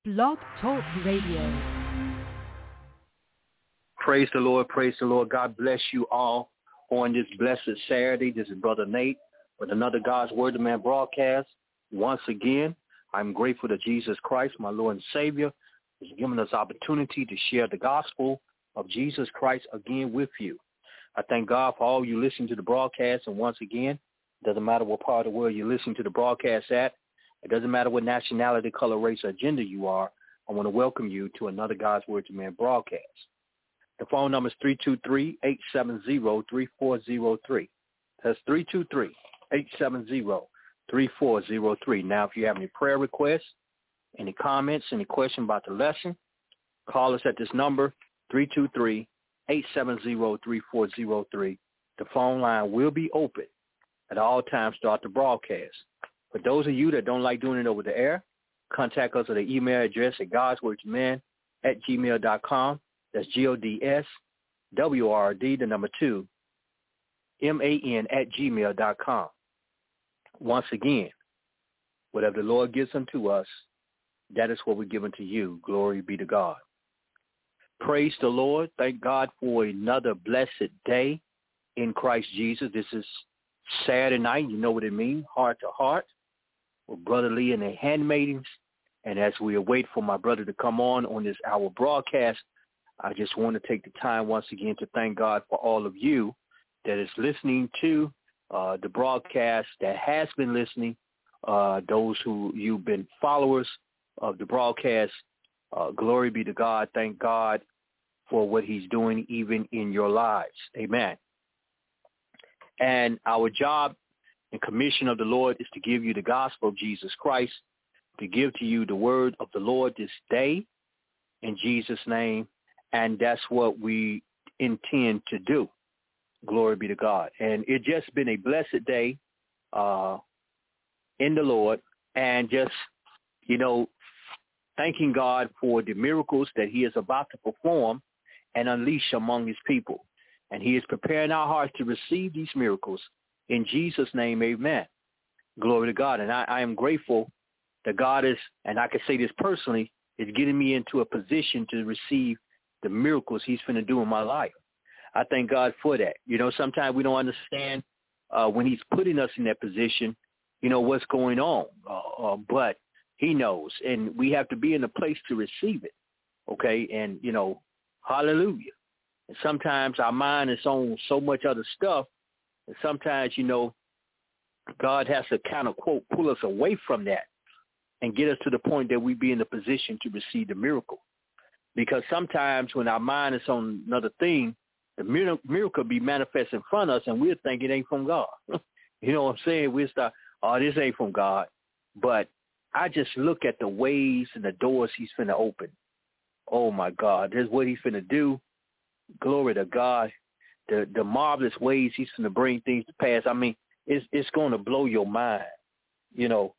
Blog Talk Radio. Praise the Lord. Praise the Lord. God bless you all on this blessed Saturday. This is Brother Nate with another God's Word to Man broadcast. Once again, I'm grateful to Jesus Christ, my Lord and Savior, who's given us opportunity to share the gospel of Jesus Christ again with you. I thank God for all you listening to the broadcast. And once again, it doesn't matter what part of the world you're listening to the broadcast at. It doesn't matter what nationality, color, race, or gender you are. I want to welcome you to another God's Word to Man broadcast. The phone number is 323-870-3403. That's 323-870-3403. Now, if you have any prayer requests, any comments, any question about the lesson, call us at this number, 323-870-3403. The phone line will be open at all times throughout the broadcast. For those of you that don't like doing it over the air, contact us at the email address at godswordtoman@gmail.com. That's GODSWRD, 2, MAN@gmail.com. Once again, whatever the Lord gives unto us, that is what we give unto you. Glory be to God. Praise the Lord. Thank God for another blessed day in Christ Jesus. This is Saturday night. You know what it means, heart to heart with Brother Lee and the handmaidens. And as we await for my brother to come on this hour broadcast, I just want to take the time once again to thank God for all of you that is listening to the broadcast, that has been listening, those who you've been followers of the broadcast. Glory be to God. Thank God for what he's doing even in your lives. Amen. And our job and commission of the Lord is to give you the gospel of Jesus Christ, to give to you the word of the Lord this day in Jesus' name. And that's what we intend to do. Glory be to God. And it just been a blessed day in the Lord, and just, thanking God for the miracles that he is about to perform and unleash among his people. And he is preparing our hearts to receive these miracles. In Jesus' name, amen. Glory to God. And I am grateful that God is, and I can say this personally, is getting me into a position to receive the miracles he's finna do in my life. I thank God for that. Sometimes we don't understand when he's putting us in that position, what's going on. But he knows, and we have to be in a place to receive it. Okay. And, hallelujah. And sometimes our mind is on so much other stuff. And sometimes, God has to kind of, quote, pull us away from that and get us to the point that we be in a position to receive the miracle. Because sometimes when our mind is on another thing, the miracle be manifest in front of us, and we'll think it ain't from God. You know what I'm saying? We'll start, this ain't from God. But I just look at the ways and the doors he's finna open. Oh, my God. This is what he's finna do. Glory to God. The marvelous ways he's finna bring things to pass. I mean, it's going to blow your mind. It'll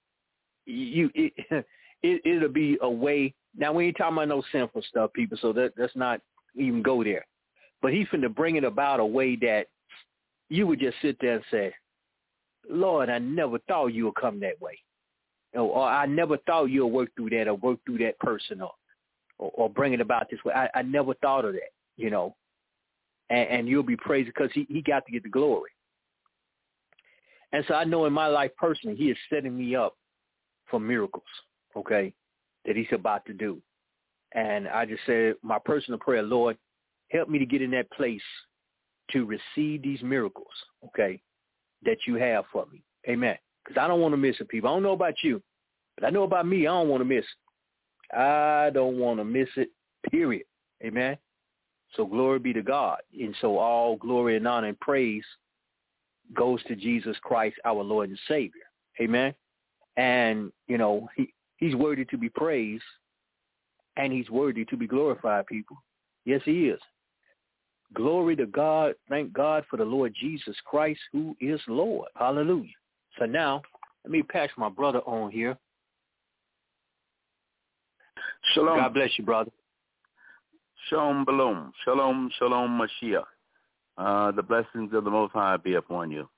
be a way. Now, we ain't talking about no sinful stuff, people, so let's not even go there. But he's finna bring it about a way that you would just sit there and say, Lord, I never thought you would come that way. Or I never thought you would work through that, or work through that person, or bring it about this way. I never thought of that, And you'll be praised because he got to get the glory. And so I know in my life personally, he is setting me up for miracles, okay, that he's about to do. And I just said my personal prayer, Lord, help me to get in that place to receive these miracles, okay, that you have for me. Amen. Because I don't want to miss it, people. I don't know about you, but I know about me. I don't want to miss it. I don't want to miss it, period. Amen. So glory be to God. And so all glory and honor and praise goes to Jesus Christ, our Lord and Savior. Amen. And, he's worthy to be praised, and he's worthy to be glorified, people. Yes, he is. Glory to God. Thank God for the Lord Jesus Christ, who is Lord. Hallelujah. So now, let me pass my brother on here. Shalom. God bless you, brother. Shalom, Shalom, Shalom, Shalom, Mashiach. The blessings of the Most High be upon you.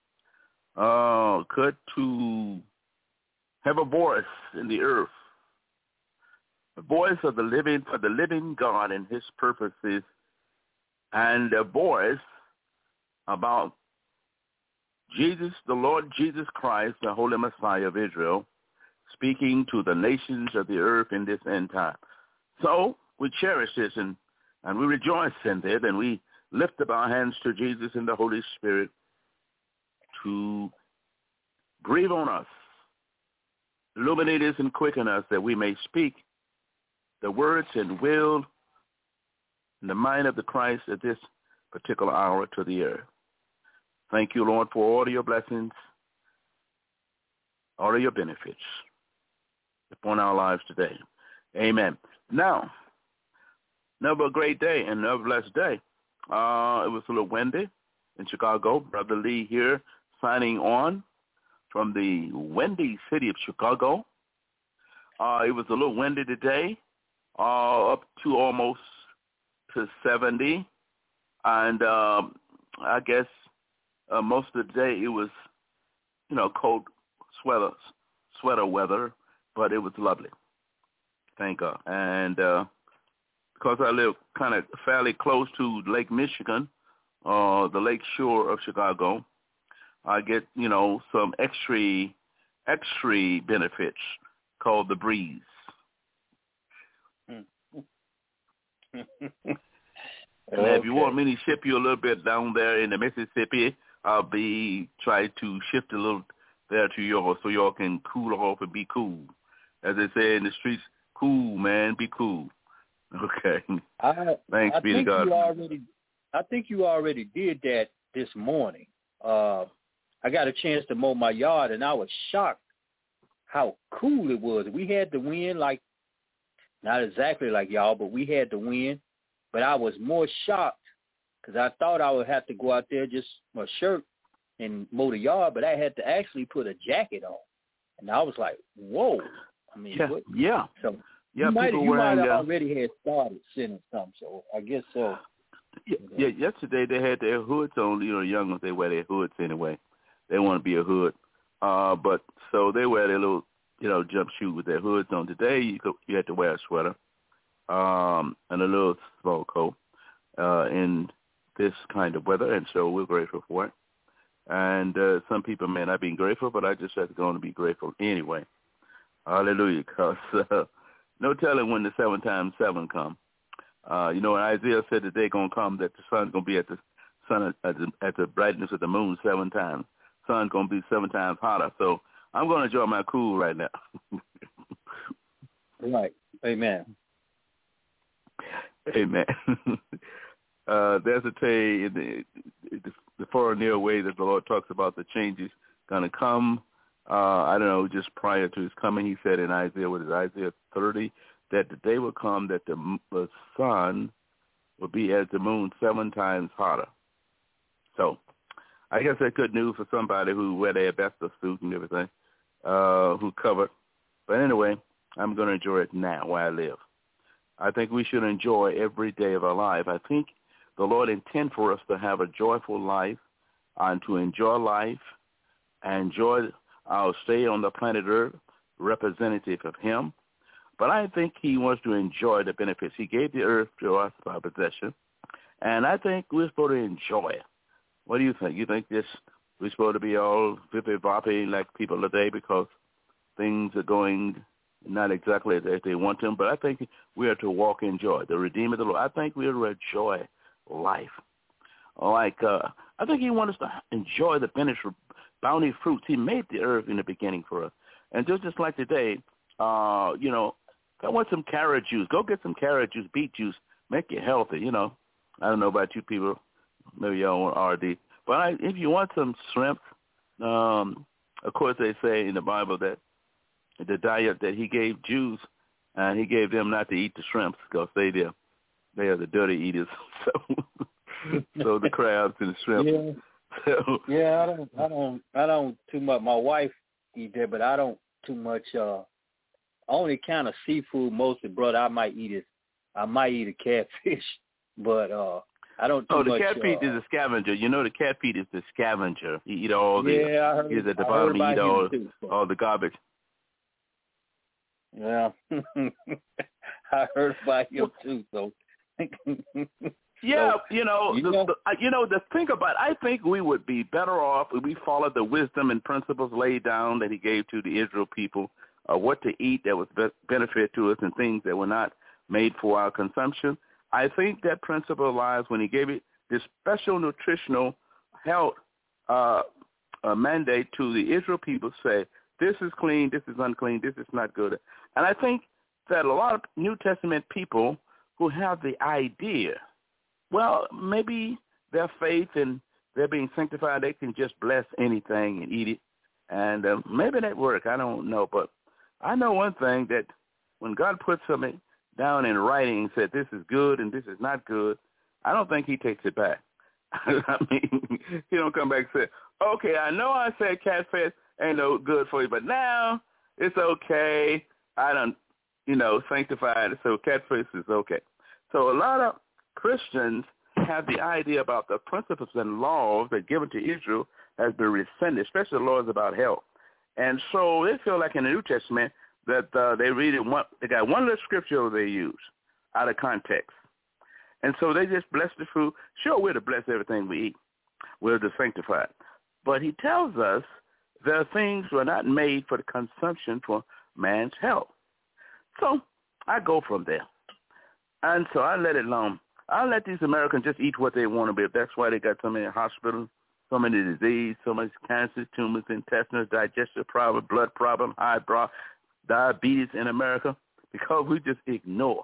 Good to have a voice in the earth the voice of the living God and his purposes, and a voice about Jesus, the Lord Jesus Christ, the Holy Messiah of Israel, speaking to the nations of the earth in this end time. So we cherish this and we rejoice in it, and we lift up our hands to Jesus and the Holy Spirit to breathe on us, illuminate us and quicken us, that we may speak the words and will in the mind of the Christ at this particular hour to the earth. Thank you, Lord, for all of your blessings, all of your benefits upon our lives today. Amen. Now, another great day and another blessed day. It was a little windy in Chicago. Brother Lee here signing on from the windy city of Chicago. It was a little windy today, up to almost to 70. And I guess most of the day it was, cold sweater weather, but it was lovely. Thank God. And because I live kind of fairly close to Lake Michigan, the lake shore of Chicago, I get, some extra benefits called the breeze. And if you want me to ship you a little bit down there in the Mississippi, I'll be trying to shift a little there to y'all so y'all can cool off and be cool. As they say in the streets, cool, man, be cool. Okay. Thanks be to God. I think you already did that this morning. I got a chance to mow my yard, and I was shocked how cool it was. We had the wind, like not exactly like y'all, but we had the wind. But I was more shocked because I thought I would have to go out there just my shirt and mow the yard, but I had to actually put a jacket on. And I was like, whoa. I mean, yeah. So yeah, you might have already had started sending something, so I guess so. Yeah, yesterday they had their hoods on. Young ones, they wear their hoods anyway. They want to be a hood. But so they wear their little, jumpsuit with their hoods on. Today you had to wear a sweater and a little small coat in this kind of weather, and so we're grateful for it. And some people may not be grateful, but I just have to go and be grateful anyway. Hallelujah, because no telling when the 7 times 7 come. And Isaiah said that they're going to come, that the sun's going to be at the brightness of the moon 7 times. Sun's going to be 7 times hotter. So I'm going to enjoy my cool right now. Right. Amen. Amen. There's a day in the far and near way that the Lord talks about the changes going to come. I don't know, just prior to his coming, he said in Isaiah 30, that the day will come that the sun will be as the moon 7 times hotter. So I guess that's good news for somebody who wear their best suit and everything, who covered. But anyway, I'm going to enjoy it now where I live. I think we should enjoy every day of our life. I think the Lord intends for us to have a joyful life and to enjoy life and enjoy our stay on the planet Earth, representative of him. But I think he wants to enjoy the benefits. He gave the earth to us by possession, and I think we're supposed to enjoy it. What do you think? You think we're supposed to be all vippy-boppy like people today because things are going not exactly as they want them? But I think we are to walk in joy, the Redeemer of the Lord. I think we are to enjoy life. I think he wants us to enjoy the bounty fruits. He made the earth in the beginning for us. And just like today, I want some carrot juice. Go get some carrot juice, beet juice, make you healthy, I don't know about you people. Maybe y'all want RD. But if you want some shrimp, of course they say in the Bible that the diet that he gave Jews, and he gave them not to eat the shrimps because they are the dirty eaters. So the crabs and the shrimp. Yeah. So, yeah, I don't too much. My wife eat that, but I don't too much. Only kind of seafood mostly, brother. I might eat a catfish, but I don't too much. Oh, the catfish is a scavenger. The catfish is the scavenger. He eat all the. Yeah, I heard. He's at the bottom. He eat all the garbage. Yeah. I heard about him too, so. Yeah, so, the thing about, I think we would be better off if we followed the wisdom and principles laid down that he gave to the Israel people, what to eat that was benefit to us and things that were not made for our consumption. I think that principle lies when he gave it this special nutritional health mandate to the Israel people, say, this is clean, this is unclean, this is not good. And I think that a lot of New Testament people who have the idea, well, maybe their faith and they're being sanctified, they can just bless anything and eat it. And maybe that work, I don't know. But I know one thing, that when God puts something down in writing and said this is good and this is not good, I don't think he takes it back. I mean, he don't come back and say, okay, I know I said catfish ain't no good for you, but now it's okay. I done, sanctified it, so catfish is okay. So a lot of Christians have the idea about the principles and laws that given to Israel has been rescinded, especially the laws about health. And so they feel like in the New Testament that they got one little scripture they use out of context. And so they just bless the food. Sure, we're to bless everything we eat. We're to sanctify it. But he tells us there are things were not made for the consumption for man's health. So I go from there. And so I let it alone. I let these Americans just eat what they want to be. That's why they got so many hospitals, so many diseases, so much cancer, tumors, intestinal, digestive problem, blood problem, high diabetes in America, because we just ignore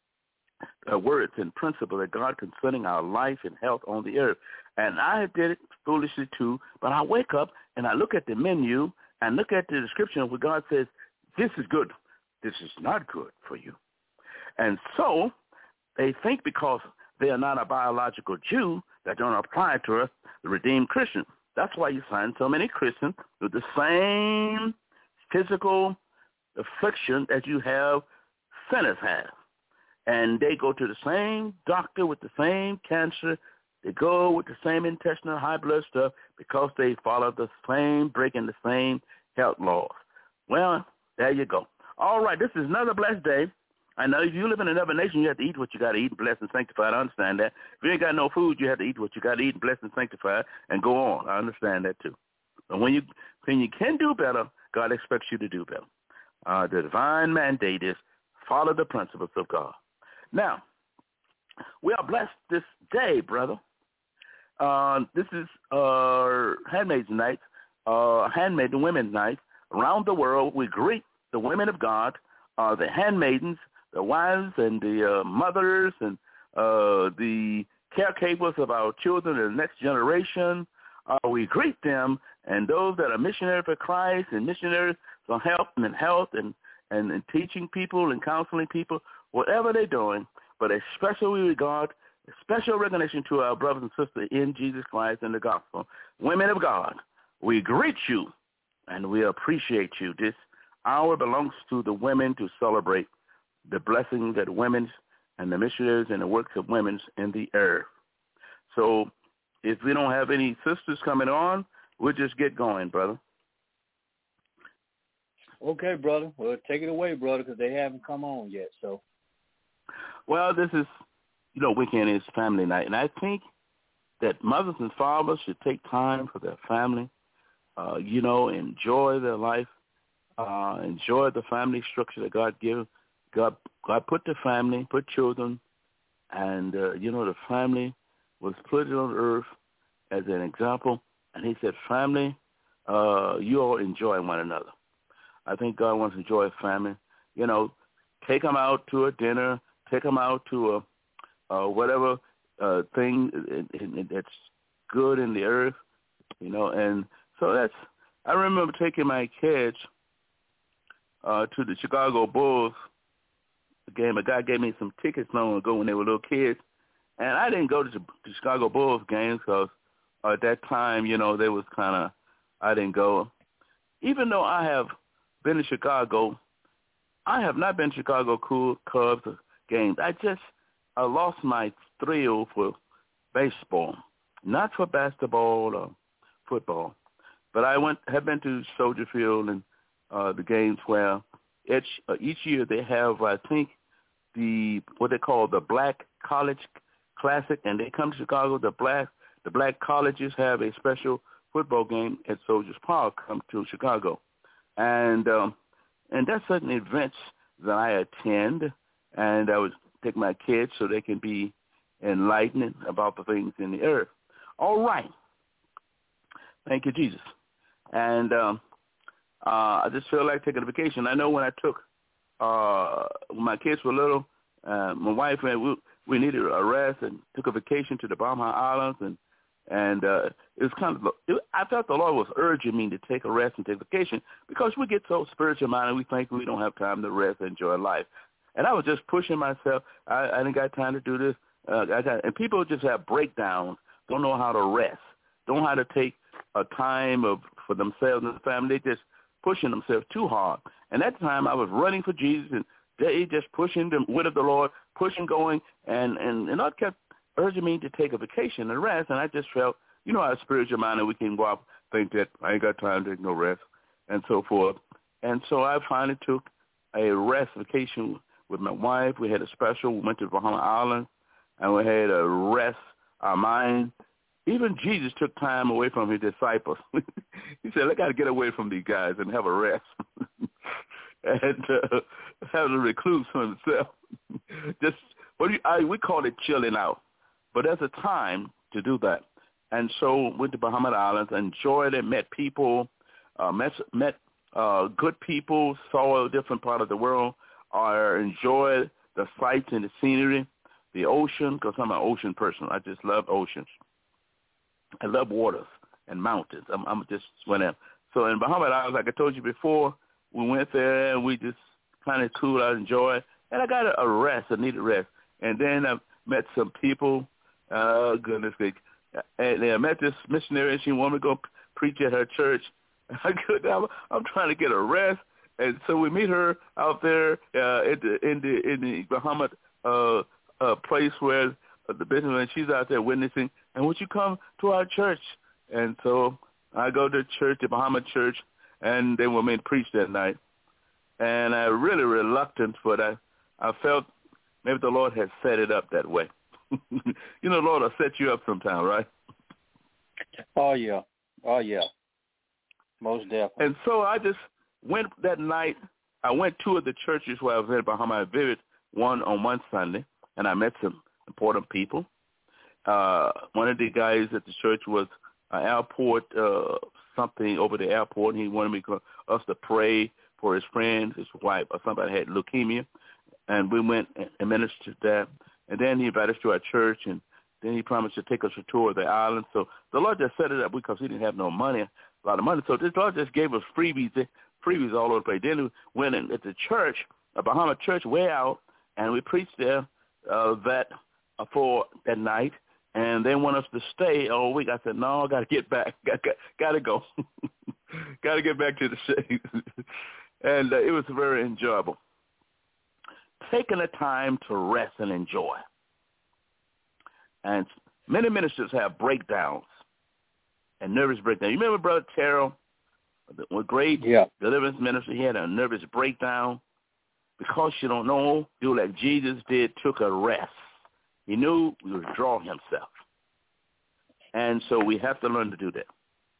the words and principles of God concerning our life and health on the earth. And I did it foolishly too, but I wake up and I look at the menu and look at the description where God says, this is good, this is not good for you. And so they think because they are not a biological Jew, that don't apply to us, the redeemed Christian. That's why you find so many Christians with the same physical affliction that you have sinners have. And they go to the same doctor with the same cancer. They go with the same intestinal high blood stuff because they follow the same, breaking the same health laws. Well, there you go. All right, this is another blessed day. I know if you live in another nation, you have to eat what you got to eat, blessed and sanctified. I understand that. If you ain't got no food, you have to eat what you got to eat, blessed and sanctified, and go on. I understand that too. But when you can do better, God expects you to do better. The divine mandate is follow the principles of God. Now, we are blessed this day, brother. This is Handmaid's Night, Handmaid and Women's Night. Around the world, we greet the women of God, the handmaidens, the wives and the mothers and the caretakers of our children and the next generation. We greet them, and those that are missionaries for Christ and missionaries for health and teaching people and counseling people, whatever they're doing, but especially we regard a special recognition to our brothers and sisters in Jesus Christ and the gospel. Women of God, we greet you and we appreciate you. This hour belongs to the women to celebrate the blessing that women and the missionaries and the works of women in the earth. So if we don't have any sisters coming on, we'll just get going, brother. Okay, brother. Well, take it away, brother, because they haven't come on yet. So, well, this is, weekend is family night, and I think that mothers and fathers should take time for their family, enjoy their life, enjoy the family structure that God gives. God put the family, put children, and, the family was put on earth as an example, and he said, family, you all enjoy one another. I think God wants to enjoy a family. Take them out to a dinner, take them out to a whatever thing that's good in the earth, and so I remember taking my kids to the Chicago Bulls game. A guy gave me some tickets long ago when they were little kids, and I didn't go to the Chicago Bulls games because at that time, they was I didn't go. Even though I have been to Chicago, I have not been to Chicago Cubs games. I lost my thrill for baseball, not for basketball or football. But I have been to Soldier Field and the games where each year they have, I think, what they call the Black College Classic, and they come to Chicago. The black colleges have a special football game at Soldiers Park. Come to Chicago, and that's certain events that I attend, and I would take my kids so they can be enlightened about the things in the earth. All right, thank you, Jesus. And I just feel like taking a vacation. I know when I took when my kids were little, my wife and we needed a rest and took a vacation to the Bahamas Islands, and it was kind of I felt the Lord was urging me to take a rest and take a vacation because we get so spiritual minded we think we don't have time to rest and enjoy life. And I was just pushing myself. I didn't got time to do this. And people just have breakdowns, don't know how to rest, don't know how to take a time for themselves and the family. They just pushing themselves too hard. And at the time I was running for Jesus, and they just pushing the word of the Lord, pushing, going, and God kept urging me to take a vacation and rest. And I just felt, our spiritual mind, and we can go out think that I ain't got time to take no rest and so forth. And so I finally took a rest vacation with my wife. We had a special. We went to the Bahamas Islands, and we had a rest our mind. Even Jesus took time away from his disciples. He said, I got to get away from these guys and have a rest and have a recluse from himself. Just we call it chilling out. But there's a time to do that. And so with the Bahamas Islands, enjoyed it, met people, met good people, saw a different part of the world, enjoyed the sights and the scenery, the ocean, because I'm an ocean person. I just love oceans. I love waters and mountains. I'm just went in. So in Bahamas Islands, like I told you before, we went there and we just kind of cooled out, enjoyed, and I got a rest, a needed rest. And then I met some people, goodness sake, and I met this missionary, and she wanted me to go preach at her church. I'm trying to get a rest, and so we meet her out there in the Bahamas place where the business, and she's out there witnessing. And would you come to our church? And so I go to church, the Bahamas church, and they want me to preach that night. And I really reluctant, but I felt maybe the Lord had set it up that way. The Lord will set you up sometime, right? Oh, yeah. Most definitely. And so I just went that night. I went to the churches where I was in Bahamas. I visited one on one Sunday, and I met some important people. One of the guys at the church was an airport, something over the airport, and he wanted us to pray for his friend, his wife, or somebody had leukemia. And we went and ministered that. And then he invited us to our church, and then he promised to take us a tour of the island. So the Lord just set it up because he didn't have no money, a lot of money. So this Lord just gave us freebies all over the place. Then we went in at the church, a Bahamas church way out, and we preached there for that night. And they want us to stay all week. I said, no, I got to get back. Got to go. Got to get back to the States. And it was very enjoyable. Taking the time to rest and enjoy. And many ministers have breakdowns and nervous breakdowns. You remember Brother Terrell, the great deliverance minister? He had a nervous breakdown because you don't know, do like Jesus did, took a rest. He knew he would withdraw himself. And so we have to learn to do that.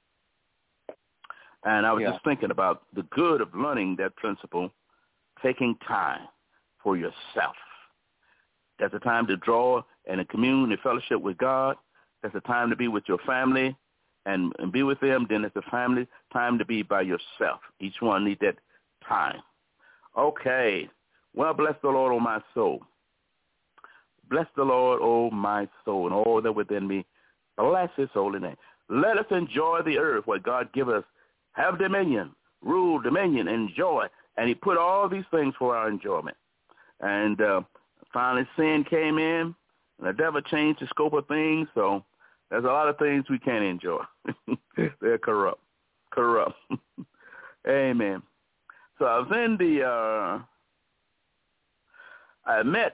And I was just thinking about the good of learning that principle, taking time for yourself. That's a time to draw and commune and fellowship with God. That's a time to be with your family and be with them. Then it's a family time to be by yourself. Each one needs that time. Okay. Well, bless the Lord, O my soul. Bless the Lord, O my soul, and all that within me. Bless his holy name. Let us enjoy the earth where God give us. Have dominion, rule, dominion, enjoy. And he put all these things for our enjoyment. And finally sin came in, and the devil changed the scope of things. So there's a lot of things we can't enjoy. They're corrupt. Amen. So I was in I met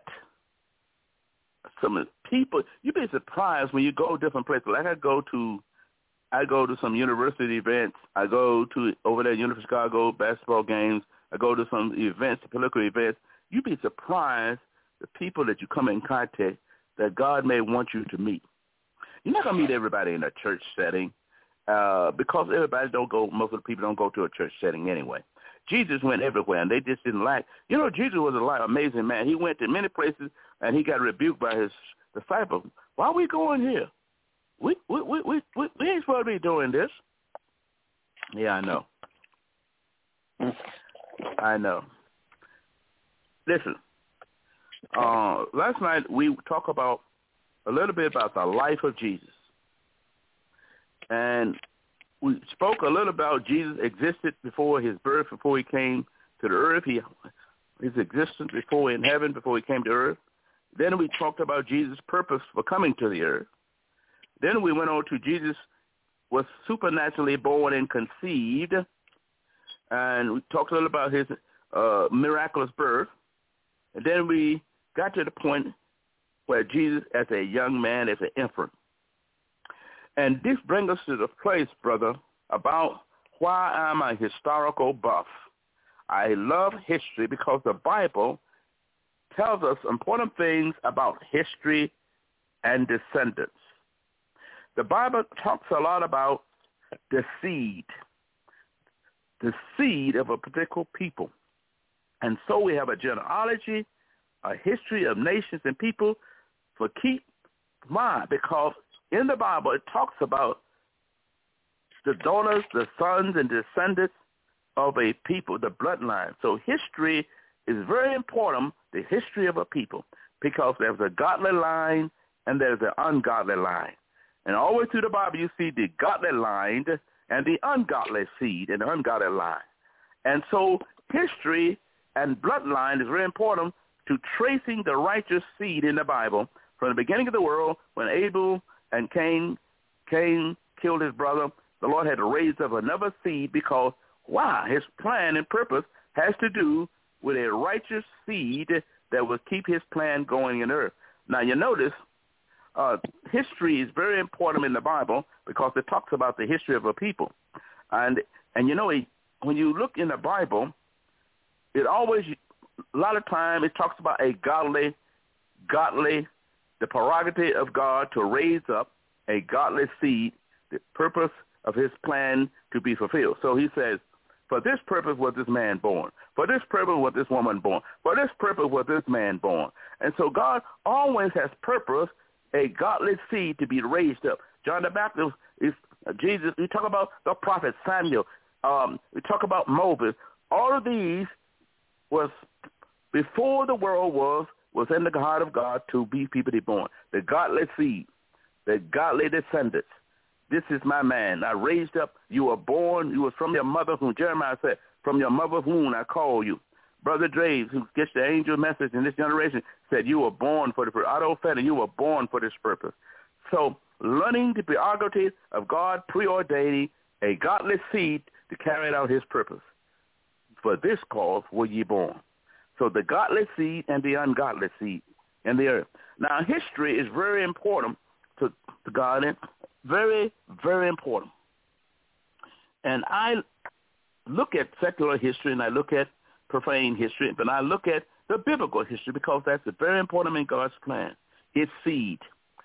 some people. You'd be surprised when you go different places. Like I go to some university events. I go to over there at University of Chicago basketball games. or go to some events, political events, you'd be surprised the people that you come in contact that God may want you to meet. You're not going to meet everybody in a church setting because everybody don't go, most of the people don't go to a church setting anyway. Jesus went everywhere, and they just didn't like. You know, Jesus was an amazing man. He went to many places, and he got rebuked by his disciples. Why are we going here? We ain't supposed to be doing this. Yeah, I know. I know. Listen, last night we talked about a little bit about the life of Jesus. And we spoke a little about Jesus existed before his birth, before he came to the earth. His existence before in heaven, before he came to earth. Then we talked about Jesus' purpose for coming to the earth. Then we went on to Jesus was supernaturally born and conceived. And we talked a little about his miraculous birth. And then we got to the point where Jesus, as a young man, as an infant. And this brings us to the place, brother, about why I'm a historical buff. I love history because the Bible tells us important things about history and descendants. The Bible talks a lot about the seed of a particular people. And so we have a genealogy, a history of nations and people for keep mind, because in the Bible it talks about the daughters, the sons, and descendants of a people, the bloodline. So history is very important, the history of a people, because there's a godly line and there's an ungodly line. And all the way through the Bible you see the godly line and the ungodly seed and the ungodly line. And so history and bloodline is very important to tracing the righteous seed in the Bible from the beginning of the world when Abel and Cain killed his brother. The Lord had to raise up another seed because, his plan and purpose has to do with a righteous seed that will keep his plan going in earth. Now, you notice history is very important in the Bible because it talks about the history of a people. And you know, when you look in the Bible, it always, a lot of time it talks about a godly, the prerogative of God to raise up a godly seed, the purpose of his plan to be fulfilled. So he says, for this purpose was this man born. For this purpose was this woman born. For this purpose was this man born. And so God always has purpose, a godly seed to be raised up. John the Baptist is Jesus. We talk about the prophet Samuel. We talk about Moses. All of these was before the world was in the heart of God to be people to be born. The godly seed, the godly descendants. This is my man. I raised up. You were born. You were from your mother whom Jeremiah said, from your mother's womb I call you. Brother Draves, who gets the angel message in this generation, said you were born for the purpose. Otto Fenner, you were born for this purpose. So learning the prerogative of God preordaining a godly seed to carry out his purpose. For this cause were ye born. So the godly seed and the ungodly seed in the earth. Now, history is very important to God, very, very important. And I look at secular history and I look at profane history, but I look at the biblical history because that's very important in God's plan. His seed,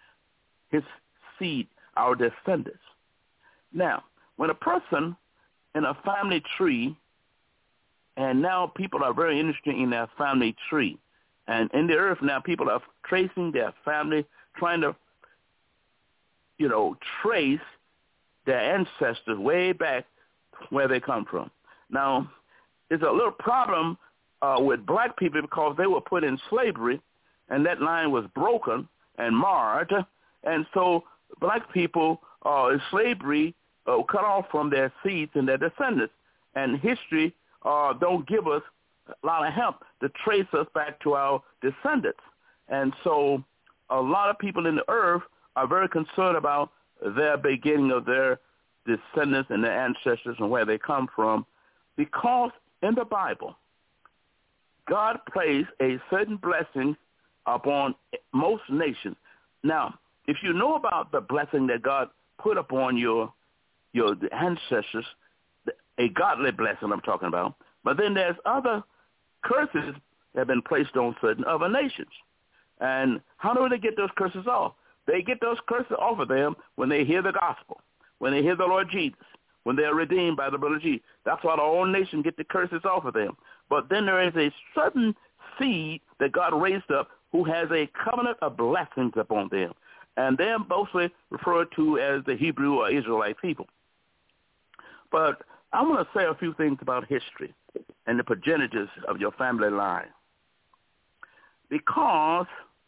our descendants. Now, when a person in a family tree, and now people are very interested in their family tree, and in the earth now people are tracing their family, trying to, trace their ancestors way back where they come from. Now, there's a little problem with black people because they were put in slavery, and that line was broken and marred, and so black people in slavery cut off from their seeds and their descendants, and history don't give us a lot of help to trace us back to our descendants. And so a lot of people in the earth are very concerned about their beginning of their descendants and their ancestors and where they come from, because in the Bible, God placed a certain blessing upon most nations. Now, if you know about the blessing that God put upon your ancestors, a godly blessing I'm talking about, But then there's other curses that have been placed on certain other nations. And how do they get those curses off? They get those curses off of them when they hear the gospel, when they hear the Lord Jesus, when they are redeemed by the blood of Jesus. That's why the whole nation get the curses off of them. But then there is a certain seed that God raised up who has a covenant of blessings upon them. And they're mostly referred to as the Hebrew or Israelite people. But I want to say a few things about history and the progenitors of your family line, because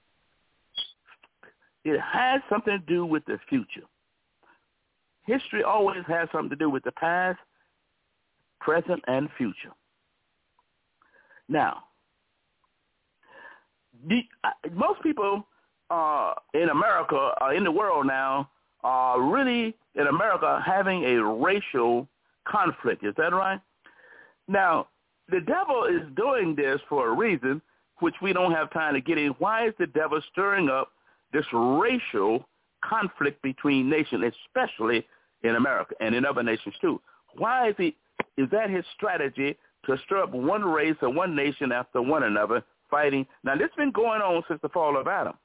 it has something to do with the future. History always has something to do with the past, present, and future. Now, most people in America, in the world now, are really in America having a racial conflict. Is that right? Now, the devil is doing this for a reason, which we don't have time to get in. Why is the devil stirring up this racial conflict between nations, especially in America and in other nations too? Why is that his strategy, to stir up one race or one nation after one another fighting? Now, this has been going on since the fall of Adam.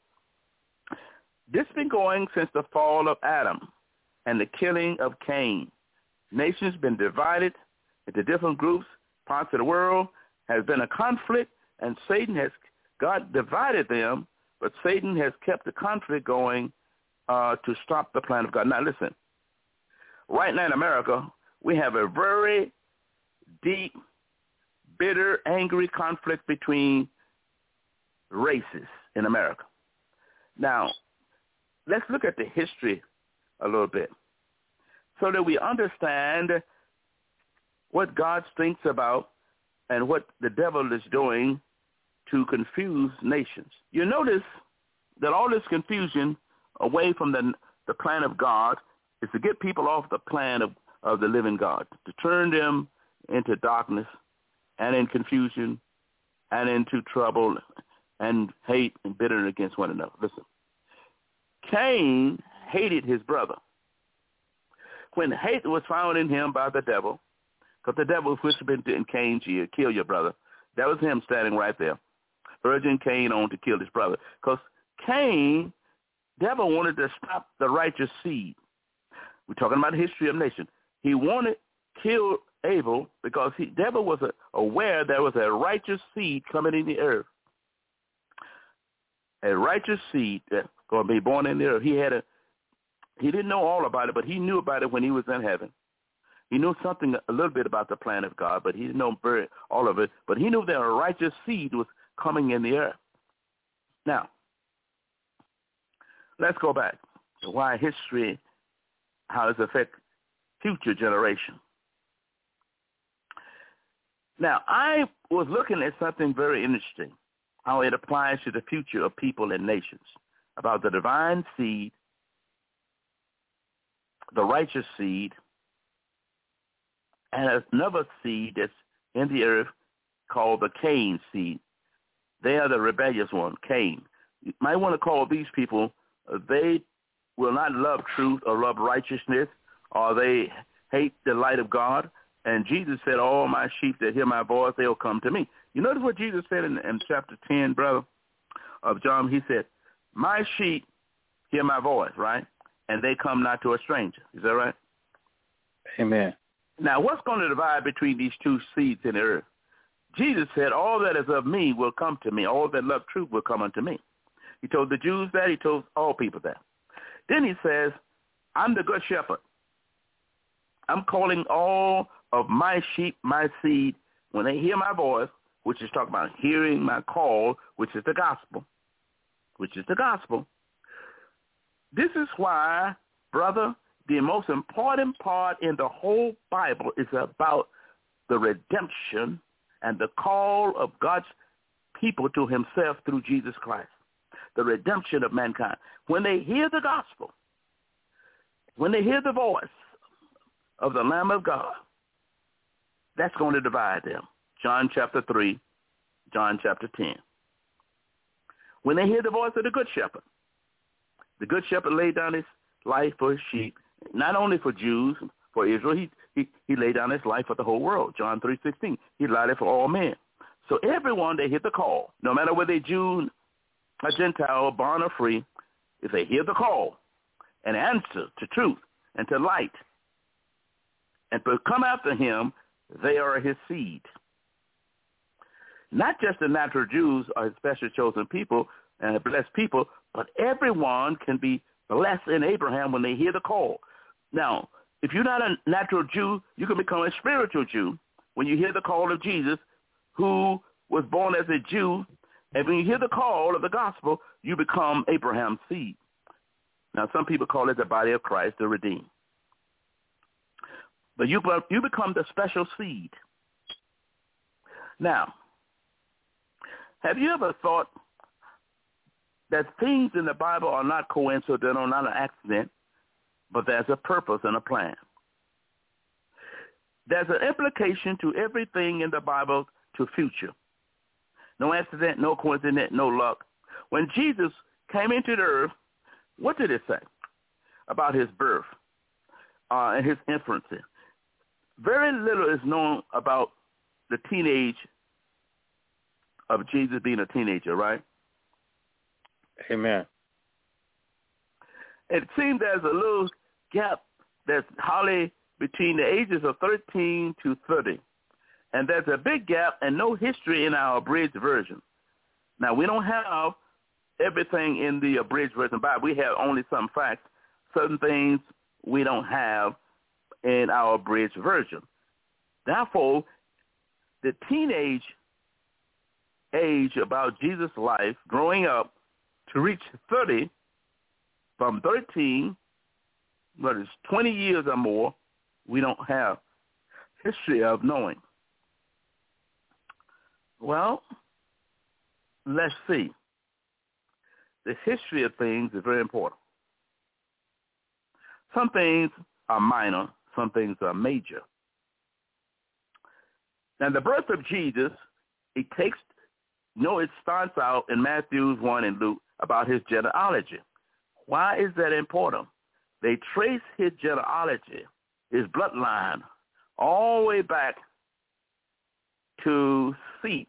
This has been going since the fall of Adam and the killing of Cain. Nations been divided into different groups, parts of the world. Has been a conflict, and God divided them, but Satan has kept the conflict going to stop the plan of God. Now, listen. Right now in America, we have a very deep, bitter, angry conflict between races in America. Now, let's look at the history a little bit so that we understand what God thinks about and what the devil is doing to confuse nations. You notice that all this confusion away from the plan of God is to get people off the plan of the living God, to turn them into darkness and in confusion and into trouble and hate and bitterness against one another. Listen, Cain hated his brother. When hate was found in him by the devil, because the devil whispered in Cain's ear, kill your brother. That was him standing right there, urging Cain on to kill his brother. Because Cain, devil wanted to stop the righteous seed. We're talking about the history of nations. He wanted to kill Abel because devil was aware there was a righteous seed coming in the earth. A righteous seed that's going to be born in the earth. He didn't know all about it, but he knew about it when he was in heaven. He knew a little bit about the plan of God, but he didn't know all of it. But he knew that a righteous seed was coming in the earth. Now, let's go back to why history, how it affects future generations. Now, I was looking at something very interesting, how it applies to the future of people and nations, about the divine seed, the righteous seed, and another seed that's in the earth called the Cain seed. They are the rebellious one, Cain. You might want to call these people, they will not love truth or love righteousness, or they hate the light of God. And Jesus said, all my sheep that hear my voice, they'll come to me. You notice what Jesus said in chapter 10, brother, of John? He said, my sheep hear my voice, right? And they come not to a stranger. Is that right? Amen. Now, what's going to divide between these two seeds in the earth? Jesus said, all that is of me will come to me. All that love truth will come unto me. He told the Jews that. He told all people that. Then he says, I'm the good shepherd. I'm calling all of my sheep, my seed, when they hear my voice, which is talking about hearing my call, which is the gospel, This is why, brother, the most important part in the whole Bible is about the redemption and the call of God's people to himself through Jesus Christ, the redemption of mankind. When they hear the gospel, when they hear the voice of the Lamb of God, that's going to divide them. John chapter 3, John chapter 10. When they hear the voice of the good shepherd laid down his life for his sheep, not only for Jews, for Israel. He laid down his life for the whole world. John 3:16. He laid it for all men. So everyone, they hear the call, no matter whether they're Jew, a Gentile, bond or free, if they hear the call and answer to truth and to light and to come after him, they are his seed. Not just the natural Jews are his special chosen people and blessed people, but everyone can be blessed in Abraham when they hear the call. Now, if you're not a natural Jew, you can become a spiritual Jew when you hear the call of Jesus, who was born as a Jew. And when you hear the call of the gospel, you become Abraham's seed. Now, some people call it the body of Christ, the redeemed. But you become the special seed. Now, have you ever thought that things in the Bible are not coincidental, not an accident, but there's a purpose and a plan? There's an implication to everything in the Bible to future. No accident, no coincidence, no luck. When Jesus came into the earth, what did it say about his birth and his infancy? Very little is known about the teenage of Jesus being a teenager, right? Amen. It seems there's a little gap that's hardly between the ages of 13 to 30. And there's a big gap and no history in our abridged version. Now, we don't have everything in the abridged version Bible. We have only some facts. Certain things we don't have in our abridged version. Therefore, the teenage age about Jesus' life, growing up to reach 30, from 13, but it's 20 years or more, we don't have history of knowing. Well, let's see. The history of things is very important. Some things are minor, some things are major. Now, the birth of Jesus, it starts out in Matthew 1 and Luke about his genealogy. Why is that important? They trace his genealogy, his bloodline, all the way back to Seth,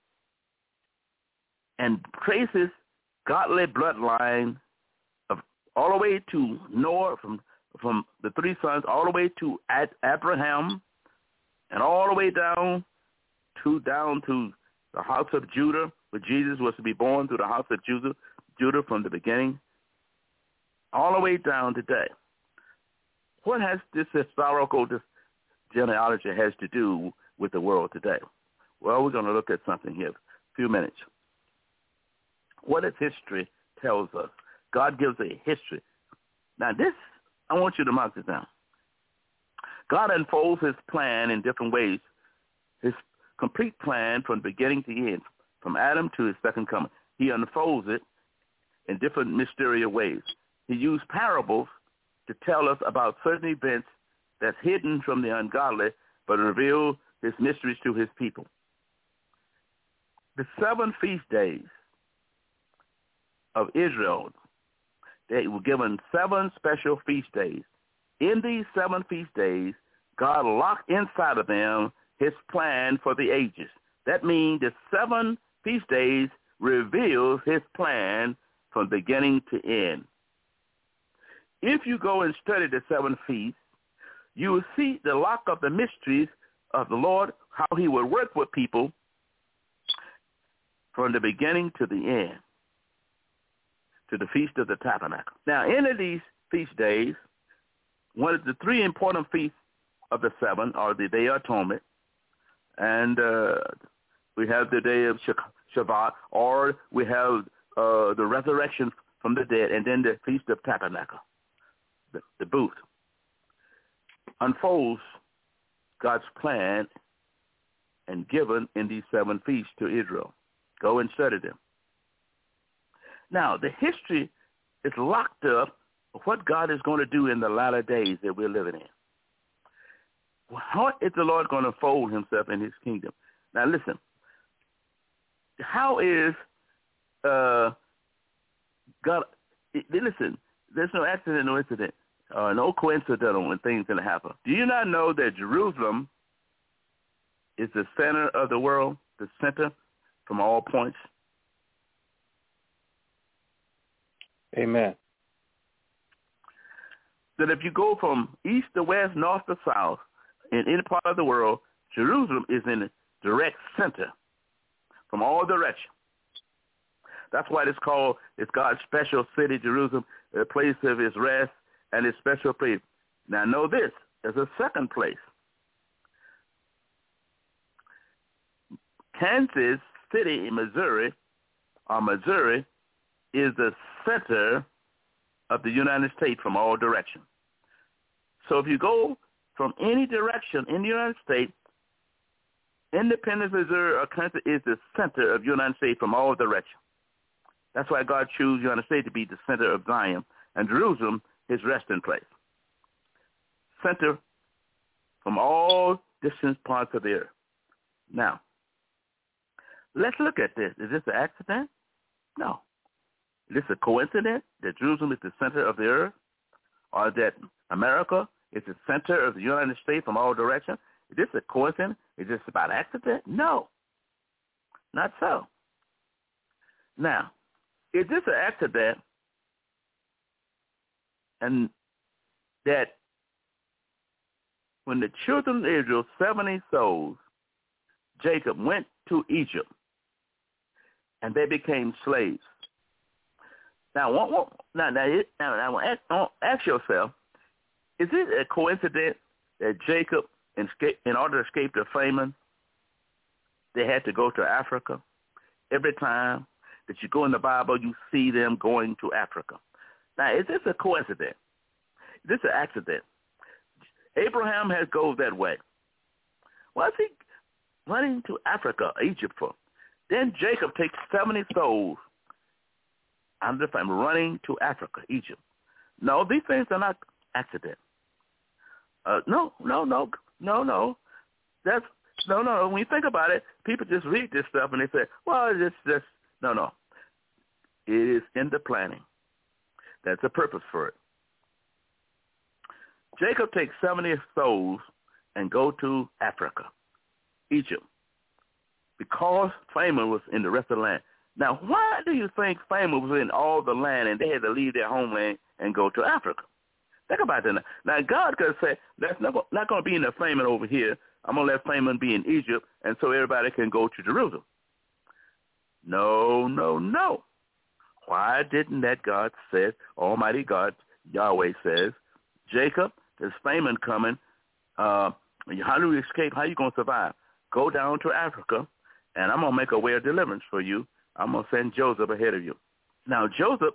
and traces godly bloodline of all the way to Noah, from the three sons, all the way to Abraham, and all the way down to the house of Judah, where Jesus was to be born through the house of Judah from the beginning, all the way down today. What has this genealogy has to do with the world today? Well, we're going to look at something here, a few minutes. What does history tells us? God gives a history. Now, this, I want you to mark this down. God unfolds his plan in different ways, his complete plan from beginning to end, from Adam to his second coming. He unfolds it in different mysterious ways. He used parables to tell us about certain events that's hidden from the ungodly, but reveal his mysteries to his people. The 7 feast days of Israel, they were given 7 special feast days. In these 7 feast days, God locked inside of them his plan for the ages. That means the 7 feast days reveals his plan from beginning to end. If you go and study the 7 feasts, you will see the lock of the mysteries of the Lord, how he would work with people from the beginning to the end, to the Feast of the Tabernacle. Now, in these feast days, one of the 3 important feasts of the 7 are the Day of Atonement, and we have the Day of Shabbat, or we have the resurrection from the dead, and then the Feast of Tabernacle, the booth, unfolds God's plan and given in these 7 feasts to Israel. Go and study them. Now, the history is locked up of what God is going to do in the latter days that we're living in. How is the Lord going to fold himself in his kingdom? Now, listen. How is God? Listen, there's no accident, no incident. no coincidental when things that happen. Do you not know that Jerusalem is the center of the world, the center from all points? Amen. That if you go from east to west, north to south, in any part of the world, Jerusalem is in the direct center from all directions. That's why it's God's special city, Jerusalem, a place of his rest and his special place. Now know this, there's a second place. Kansas City in Missouri, is the center of the United States from all directions. So if you go from any direction in the United States, Independence, Missouri, or Kansas is the center of the United States from all directions. That's why God chose the United States to be the center of Zion, and Jerusalem his resting place. Center from all distant parts of the earth. Now, let's look at this. Is this an accident? No. Is this a coincidence that Jerusalem is the center of the earth? Or that America is the center of the United States from all directions? Is this a coincidence? Is this about accident? No. Not so. Now, is this an accident and that when the children of Israel, 70 souls, Jacob went to Egypt and they became slaves? Now, ask yourself, is it a coincidence that Jacob, in order to escape the famine, they had to go to Africa? Every time that you go in the Bible, you see them going to Africa. Now, is this a coincidence? Is this an accident? Abraham has gone that way. Why is he running to Africa, Egypt for? Then Jacob takes 70 souls out of the family running to Africa, Egypt. No, these things are not accident. No. That's no. When you think about it, people just read this stuff and they say, well, it's just no. It is in the planning. That's a purpose for it. Jacob takes 70 souls and go to Africa, Egypt, because famine was in the rest of the land. Now, why do you think famine was in all the land and they had to leave their homeland and go to Africa? Think about that. Now, God could have said, that's not going to be in the famine over here. I'm going to let famine be in Egypt, and so everybody can go to Jerusalem. No. Why didn't that God say, Almighty God, Yahweh says, Jacob, there's famine coming. How do you escape? How are you going to survive? Go down to Africa, and I'm going to make a way of deliverance for you. I'm going to send Joseph ahead of you. Now, Joseph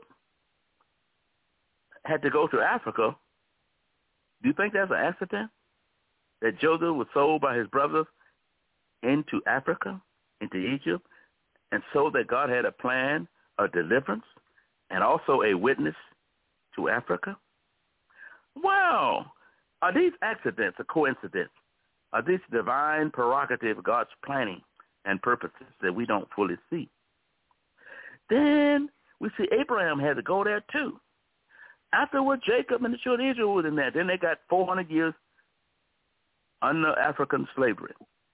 had to go to Africa. Do you think that's an accident? That Joseph was sold by his brothers into Africa, into Egypt, and so that God had a plan of deliverance and also a witness to Africa? Wow! Are these accidents a coincidence? Are these divine prerogative of God's planning and purposes that we don't fully see? Then we see Abraham had to go there too. Afterward, Jacob and the children of Israel were in there. Then they got 400 years under African slavery.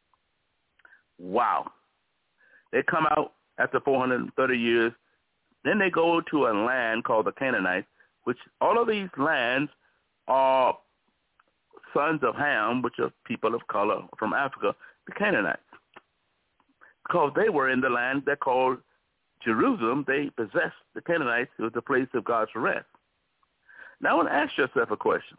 Wow. They come out after 430 years. Then they go to a land called the Canaanites, which all of these lands are sons of Ham, which are people of color from Africa, the Canaanites. Because they were in the land they called Jerusalem, they possessed the Canaanites. It was the place of God's rest. Now I want to ask yourself a question.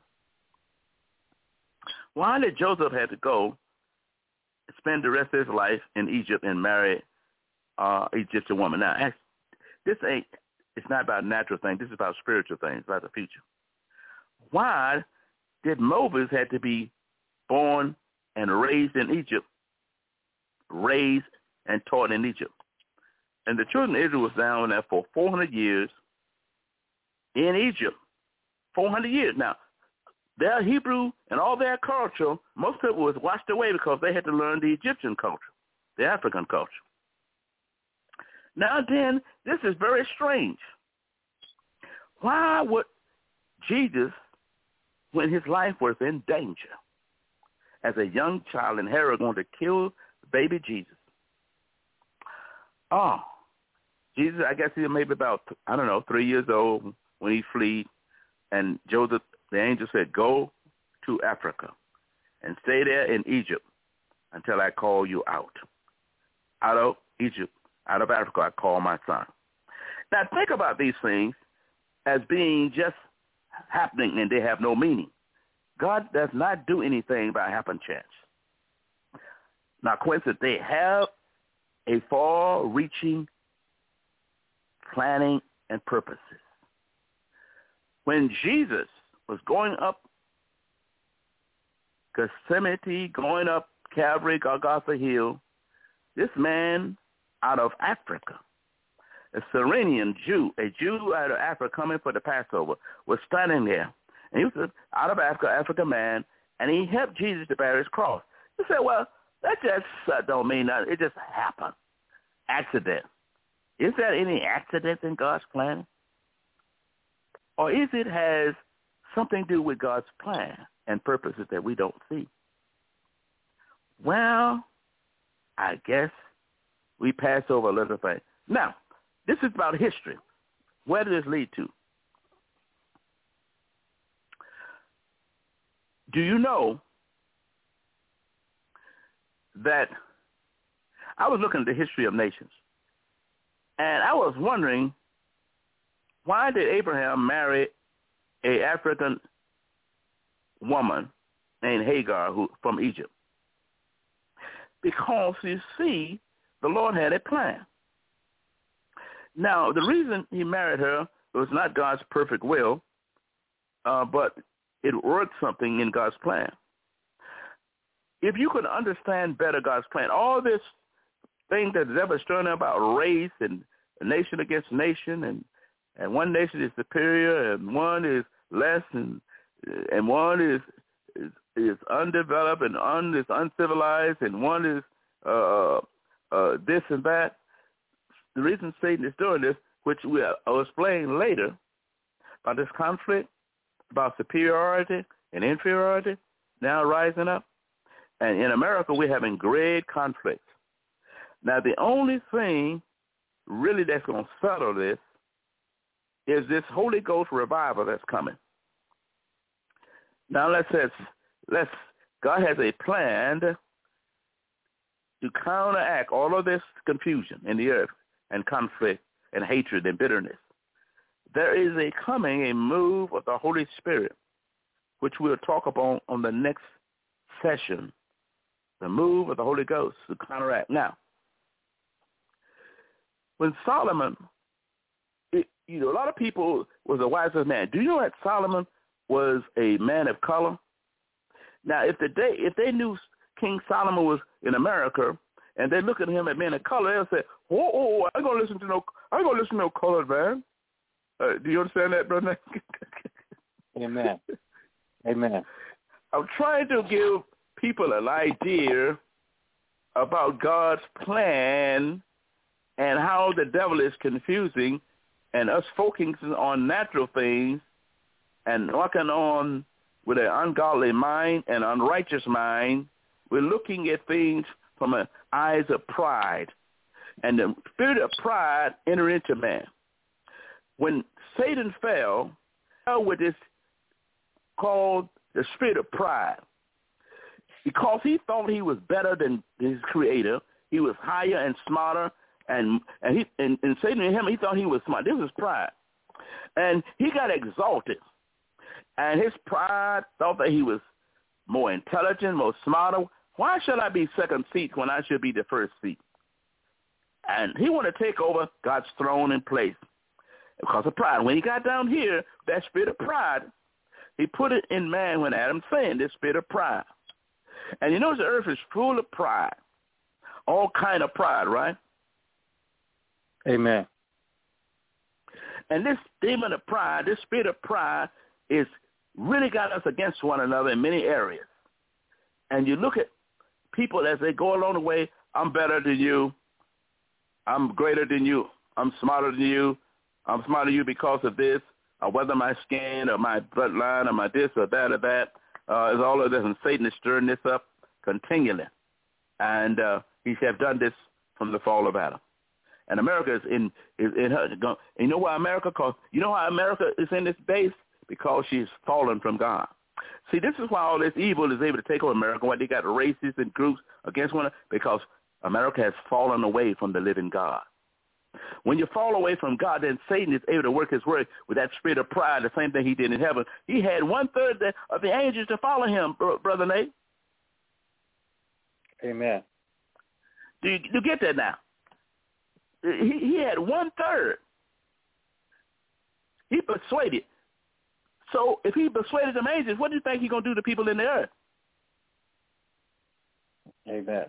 Why did Joseph have to go spend the rest of his life in Egypt and marry Egyptian woman? Now, it's not about natural things. This is about spiritual things, about the future. Why did Moses have to be born and raised in Egypt, raised and taught in Egypt? And the children of Israel was down there for 400 years in Egypt. 400 years. Now, their Hebrew and all their culture, most of it was washed away because they had to learn the Egyptian culture, the African culture. Now then, this is very strange. Why would Jesus when his life was in danger as a young child, and Herod going to kill baby Jesus. Oh, Jesus, I guess he was maybe about, 3 years old when he fled, and Joseph, the angel said, go to Africa and stay there in Egypt until I call you out. Out of Egypt, out of Africa, I call my son. Now think about these things as being just happening and they have no meaning. God does not do anything by happen chance. Now, coincidence, they have a far-reaching planning and purposes. When Jesus was going up Gethsemane, going up Calvary, Golgotha Hill, this man out of Africa, a Cyrenian Jew, a Jew out of Africa coming for the Passover, was standing there. And he was an out of Africa, African man, and he helped Jesus to bear his cross. You say, well, that just don't mean nothing. It just happened. Accident. Is there any accident in God's plan? Or is it has something to do with God's plan and purposes that we don't see? Well, I guess we pass over a little thing. Now, this is about history. Where did this lead to? Do you know that I was looking at the history of nations, and I was wondering, why did Abraham marry an African woman named Hagar from Egypt? Because, you see, the Lord had a plan. Now, the reason he married her was not God's perfect will, but it worked something in God's plan. If you could understand better God's plan, all this thing that is ever stirring about race and nation against nation, and one nation is superior and one is less, and one is undeveloped and one is uncivilized, and one is this and that. The reason Satan is doing this, which I'll explain later, about this conflict, about superiority and inferiority now rising up. And in America, we're having great conflicts. Now, the only thing really that's going to settle this is this Holy Ghost revival that's coming. Now, God has a plan to counteract all of this confusion in the earth and conflict and hatred and bitterness. There is a move of the Holy Spirit, which we'll talk about on the next session, the move of the Holy Ghost to counteract. Now, when Solomon, a lot of people was the wisest man. Do you know that Solomon was a man of color? Now, if they knew King Solomon was in America, and they look at him as being of color, they'll say, "Oh, I ain't gonna listen to no colored man." Do you understand that, brother? Amen. Amen. I'm trying to give people an idea about God's plan and how the devil is confusing and us focusing on natural things and walking on with an ungodly mind and unrighteous mind. We're looking at things from the eyes of pride. And the spirit of pride entered into man. When Satan fell with this called the spirit of pride, because he thought he was better than his creator. He was higher and smarter, and Satan and him, he thought he was smart. This was pride. And he got exalted. And his pride thought that he was more intelligent, more smarter. Why should I be second seat when I should be the first seat? And he wanted to take over God's throne in place because of pride. When he got down here, that spirit of pride, he put it in man when Adam sinned, this spirit of pride. And you know the earth is full of pride, all kind of pride, right? Amen. And this demon of pride, this spirit of pride, is really got us against one another in many areas. And you look at people as they go along the way, I'm better than you, I'm greater than you, I'm smarter than you, I'm smarter than you because of this, or whether my skin or my bloodline or my this or that or that. Is all of this, and Satan is stirring this up continually. And he have done this from the fall of Adam. And America is in her. And you know why America? Cause you know how America is in this base? Because she's fallen from God. See, this is why all this evil is able to take over America. Why they got races and groups against one another? Because America has fallen away from the living God. When you fall away from God, then Satan is able to work his work with that spirit of pride, the same thing he did in heaven. He had 1/3 of the angels to follow him, Brother Nate. Amen. Do you get that now? He had 1/3. He persuaded. So if he persuaded them angels, what do you think he's going to do to people in the earth? Amen.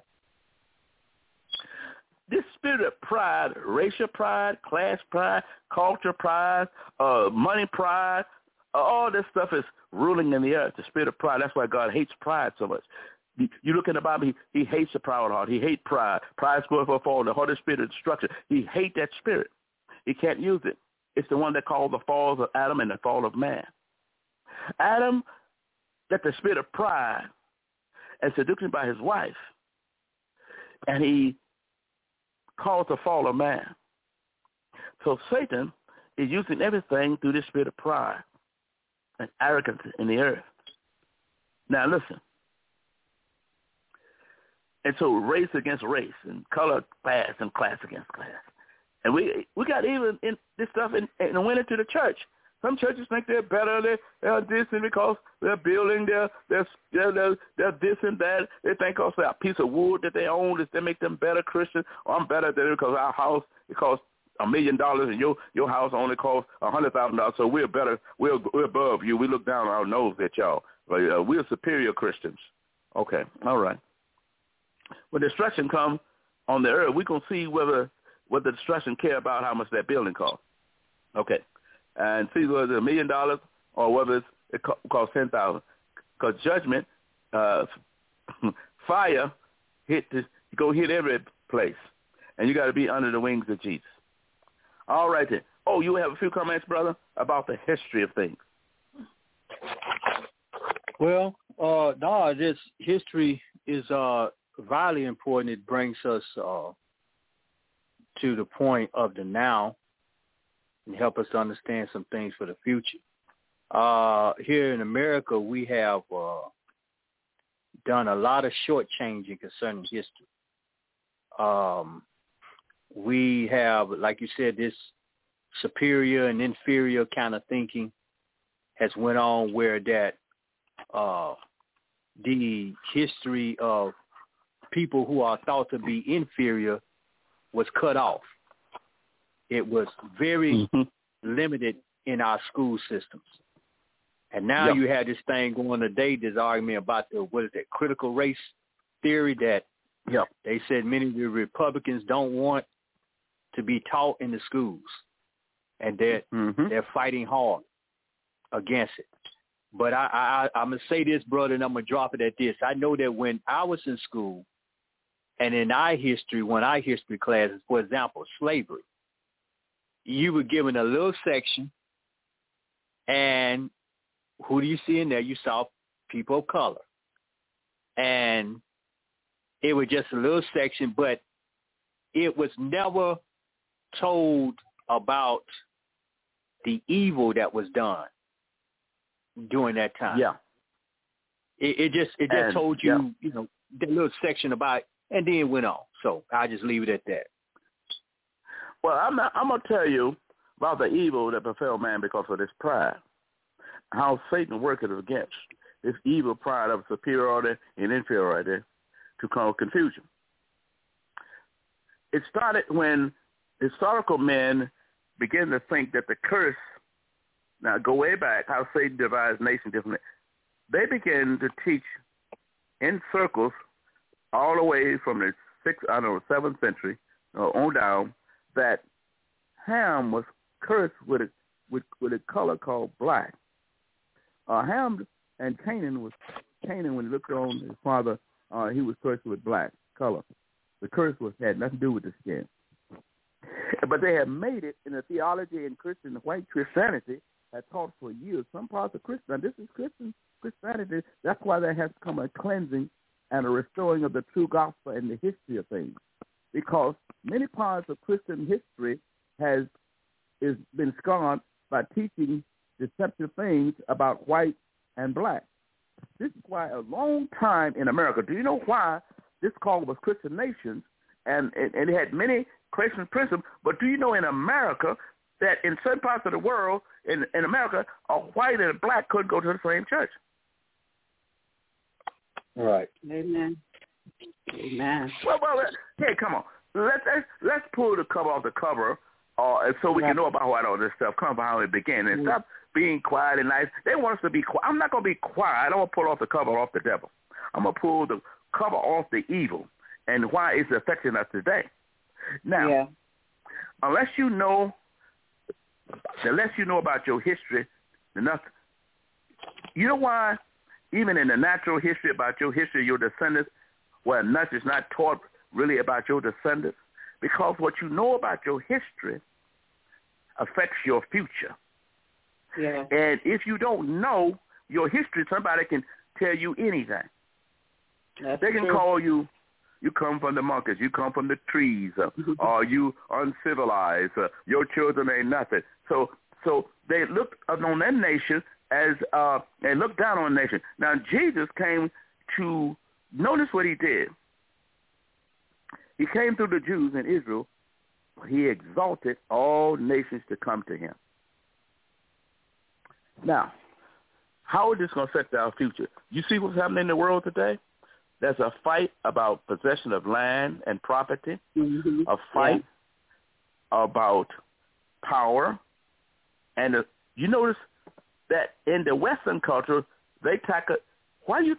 This spirit of pride, racial pride, class pride, culture pride, money pride, all this stuff is ruling in the earth, the spirit of pride. That's why God hates pride so much. You look in the Bible, he hates the proud heart. He hates pride. Pride is going for a fall, the Holy Spirit of destruction. He hates that spirit. He can't use it. It's the one that caused the falls of Adam and the fall of man. Adam got the spirit of pride and seduction by his wife, and he caused the fall of man. So Satan is using everything through this spirit of pride and arrogance in the earth. Now listen. And so race against race and color class and class against class. And we got even in this stuff and went into the church. Some churches think they're better. They're this and because they're building, they're this and that. They think also a piece of wood that they own is they make them better Christians. Or I'm better than because our house it costs $1 million and your house only costs $100,000. So we're better. We're above you. We look down our nose at y'all. We're superior Christians. Okay, all right. When destruction comes on the earth, we're gonna see whether the destruction care about how much that building costs. Okay. And see whether it's $1 million or whether it costs $10,000. Because judgment, fire hit every place, and you got to be under the wings of Jesus. All right then. Oh, you have a few comments, brother, about the history of things. Well, no, this history is vitally important. It brings us to the point of the now. And help us to understand some things for the future. Here in America, we have done a lot of shortchanging concerning history. We have, like you said, this superior and inferior kind of thinking has went on where that the history of people who are thought to be inferior was cut off. It was very limited in our school systems. And now you have this thing going today, this argument about critical race theory that they said many of the Republicans don't want to be taught in the schools. And they're fighting hard against it. But I'm going to say this, brother, and I'm going to drop it at this. I know that when I was in school and in our history classes, for example, slavery, you were given a little section, and who do you see in there? You saw people of color. And it was just a little section, but it was never told about the evil that was done during that time. Yeah. It just told you, the little section about it, and then it went on. So I'll just leave it at that. Well, I'm going to tell you about the evil that befell man because of this pride, how Satan worked against this evil pride of superiority and inferiority to cause confusion. It started when historical men began to think that the curse, now go way back, how Satan divides nations differently. They began to teach in circles all the way from the 7th century on down, that Ham was cursed with a color called black. Ham and Canaan, when he looked on his father, he was cursed with black color. The curse had nothing to do with the skin. But they have made it in the theology in white Christianity had taught for years. Some parts of Christianity, this is Christianity. That's why there has come a cleansing and a restoring of the true gospel and the history of things. Because many parts of Christian history is been scarred by teaching deceptive things about white and black. This is why a long time in America, do you know why this called was Christian nations, and it had many Christian principles, but do you know in America that in certain parts of the world, in America, a white and a black couldn't go to the same church? Right. Amen. Amen. Well, hey, come on. Let's pull the cover off the cover so we can know about all this stuff, come about how it began, and stop being quiet and nice. They want us to be quiet. I'm not going to be quiet. I don't want to pull off the cover off the devil. I'm going to pull the cover off the evil and why it's affecting us today. Now, unless you know about your history, enough. You know why? Even in the natural history about your history, your descendants, well, much is not taught really about your descendants, because what you know about your history affects your future. Yeah. And if you don't know your history, somebody can tell you anything. They can call you come from the monkeys, you come from the trees, or you uncivilized, your children ain't nothing. So they looked on that nation as they looked down on the nation. Now Jesus came to notice what he did. He came through the Jews in Israel. He exalted all nations to come to him. Now, how is this going to affect our future? You see what's happening in the world today? There's a fight about possession of land and property, a fight about power. And you notice that in the Western culture, they tackle, how do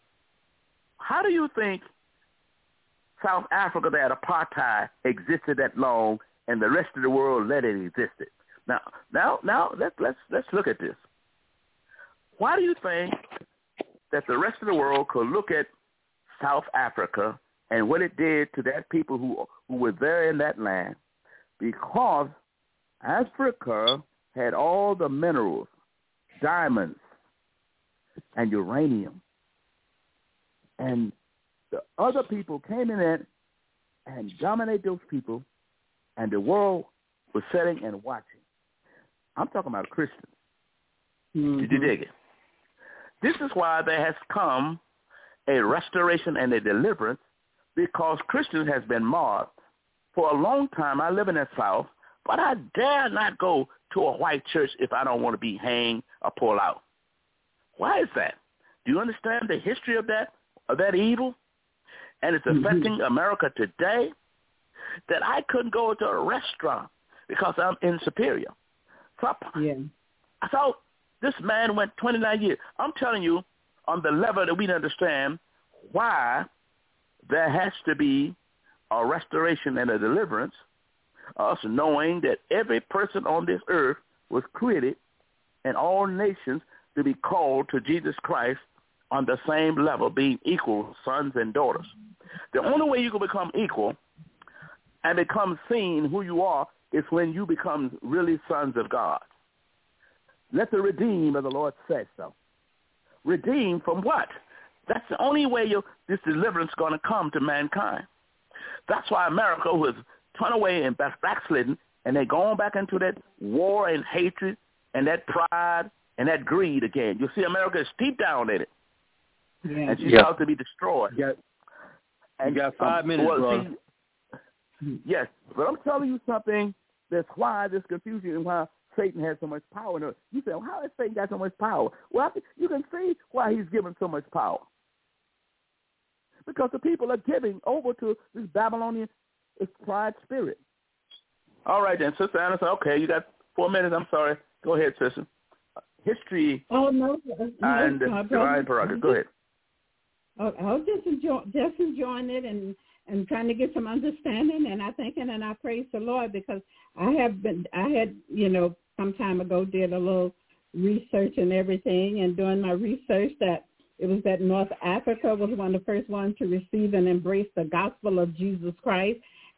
you think South Africa, that apartheid existed that long and the rest of the world let it exist? Now let's look at this. Why do you think that the rest of the world could look at South Africa and what it did to that people who were there in that land? Because Africa had all the minerals, diamonds, and uranium. And the other people came in there and dominated those people, and the world was sitting and watching. I'm talking about Christians. Did you dig it? This is why there has come a restoration and a deliverance, because Christians has been marred. For a long time, I live in the South, but I dare not go to a white church if I don't want to be hanged or pulled out. Why is that? Do you understand the history of that evil? And it's affecting America today, that I couldn't go to a restaurant because I'm in Superior. So I thought this man went 29 years. I'm telling you, on the level that we understand why there has to be a restoration and a deliverance, us knowing that every person on this earth was created and all nations to be called to Jesus Christ on the same level, being equal sons and daughters. The only way you can become equal and become seen who you are is when you become really sons of God. Let the redeemed of the Lord say so. Redeemed from what? That's the only way this deliverance is going to come to mankind. That's why America was turned away and backslidden, and they're going back into that war and hatred and that pride and that greed again. You see, America is deep down in it. And she's about to be destroyed. You got 5 minutes, brother. Yes, but I'm telling you something. That's why this confusion and why Satan has so much power. You say, well, how has Satan got so much power? Well, you can see why he's given so much power. Because the people are giving over to this Babylonian pride spirit. All right, then, Sister Anderson. Okay, you got 4 minutes. I'm sorry. Go ahead, Sister. History and divine prerogative. Go ahead. I was just enjoying it and trying to get some understanding, and I think and I praise the Lord, because I had some time ago did a little research and everything, and doing my research that it was that North Africa was one of the first ones to receive and embrace the gospel of Jesus Christ,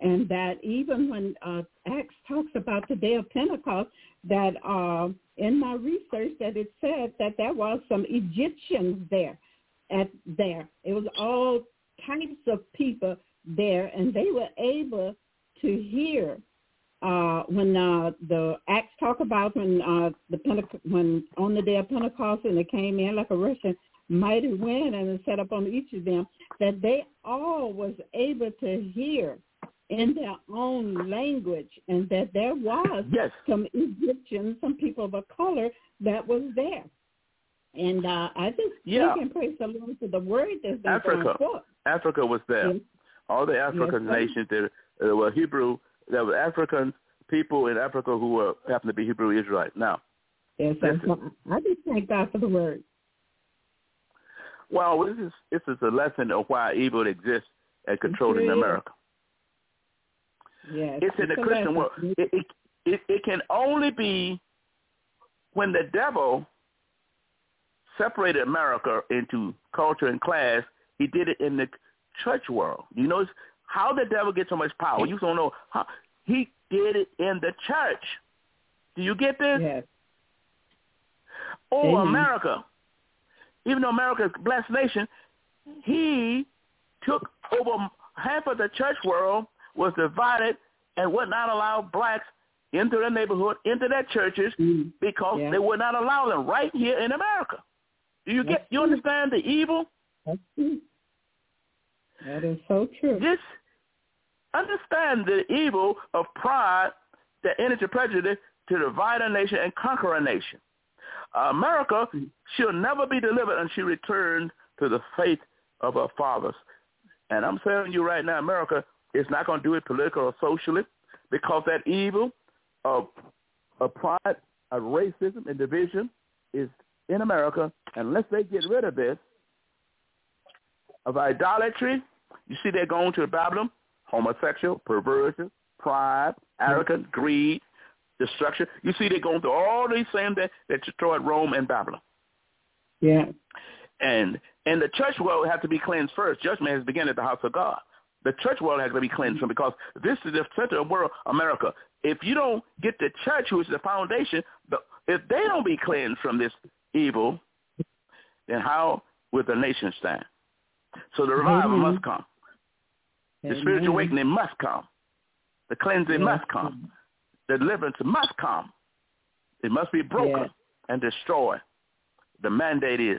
and that even when Acts talks about the day of Pentecost, that in my research that it said that there was some Egyptians there. It was all types of people there, and they were able to hear when the Acts talk about when when on the day of Pentecost, and it came in like a rushing mighty wind and it set up on each of them, that they all was able to hear in their own language, and that there was some Egyptians, some people of a color that was there. And I just thank and praise the Lord for the word that's been going forth. Africa was there. Yes. All the African nations, there were Hebrew, there were African people in Africa who happened to be Hebrew Israelites. Now, yes, I just thank God for the word. Well, this is a lesson of why evil exists and controlling America. Yes, it's in the Christian world. It can only be when the devil separated America into culture and class. He did it in the church world. You know how the devil gets so much power. You don't know how he did it in the church. Do you get this? Yes. Oh, America. Even though America is a blessed nation, he took over half of the church world, was divided, and would not allow blacks into their neighborhood, into their churches, because they would not allow them right here in America. Do you get? You understand the evil? That's true. That is so true. Just understand the evil of pride that enters into prejudice to divide a nation and conquer a nation. America shall never be delivered until she returns to the faith of her fathers. And I'm telling you right now, America is not going to do it politically or socially, because that evil of pride, of racism and division is in America. Unless they get rid of this, of idolatry, you see they're going to Babylon, homosexual, perversion, pride, arrogance, greed, destruction. You see they're going through all these things that destroyed Rome and Babylon. Yeah. And the church world has to be cleansed first. Judgment has begun at the house of God. The church world has to be cleansed from, because this is the center of the world, America. If you don't get the church, who is the foundation, if they don't be cleansed from this evil, then how will the nation stand? So the revival must come. The spiritual awakening must come. The cleansing must come. The deliverance must come. It must be broken and destroyed. The mandate is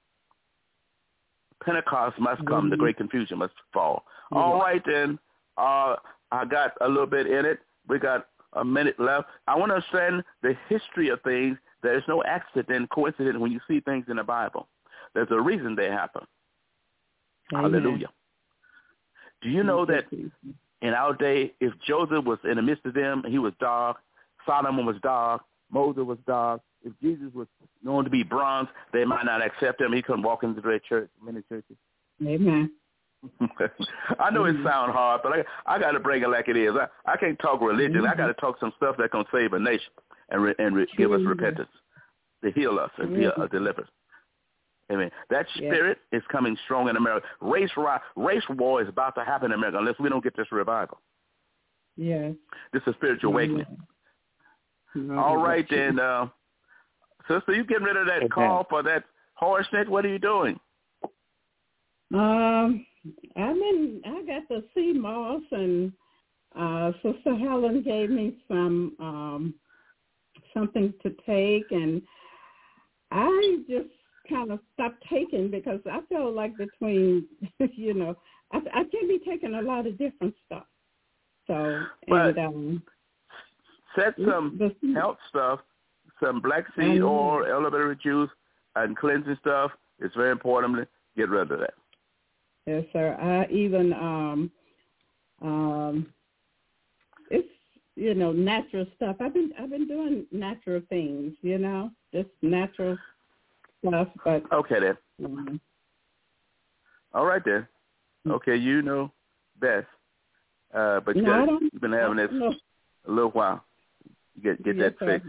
Pentecost must come. The great confusion must fall. All right, then. I got a little bit in it. We got a minute left. I want to understand the history of things. There's no accident, coincidence when you see things in the Bible. There's a reason they happen. Amen. Hallelujah. Do you know that in our day, if Joseph was in the midst of them, he was dark, Solomon was dark, Moses was dark, if Jesus was known to be bronze, they might not accept him. He couldn't walk into the church, many churches. Amen. I know it sounds hard, but I got to bring it like it is. I can't talk religion. I got to talk some stuff that's going to save a nation and give us repentance, to heal us and deliver us. Amen. That spirit is coming strong in America. Race war is about to happen in America unless we don't get this revival. Yes. This is a spiritual awakening. All right, then. Sister, you getting rid of that call for that horsesness? What are you doing? I got the sea moss, and Sister Helen gave me some something to take, and I just kind of stopped taking because I feel like between, I can't be taking a lot of different stuff. So, set some health stuff, some black seed oil, elderberry juice, and cleansing stuff. It's very important to get rid of that. Yes, sir. I even, it's, natural stuff. I've been doing natural things, just natural stuff. But okay, then. All right, then. Okay, you know best. But you've been having this a little while. Get that fixed.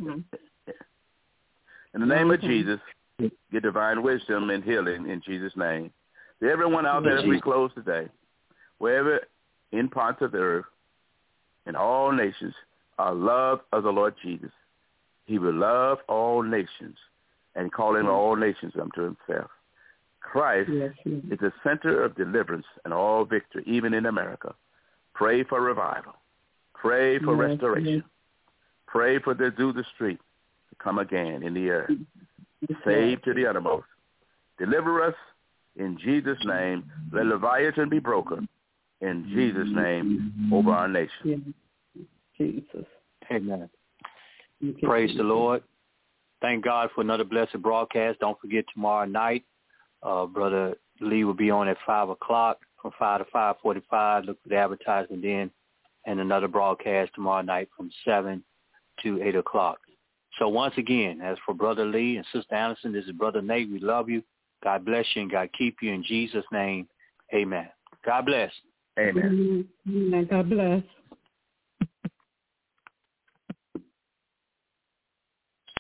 In the name of Jesus, get divine wisdom and healing in Jesus' name. To everyone out there as we close today, wherever in parts of the earth, and all nations are loved of the Lord Jesus. He will love all nations and call in all nations unto himself. Christ is the center of deliverance and all victory, even in America. Pray for revival. Pray for restoration. Pray for the Azusa Street to come again in the earth. Save to the uttermost. Deliver us in Jesus' name. Let Leviathan be broken in Jesus' name over our nation. Jesus. Amen. Praise the Lord. Thank God for another blessed broadcast. Don't forget tomorrow night, Brother Lee will be on at 5 o'clock from 5 to 5:45. Look for the advertisement then. And another broadcast tomorrow night from 7 to 8 o'clock. So once again, as for Brother Lee and Sister Anderson, this is Brother Nate. We love you. God bless you and God keep you in Jesus' name. Amen. God bless. Amen. God bless.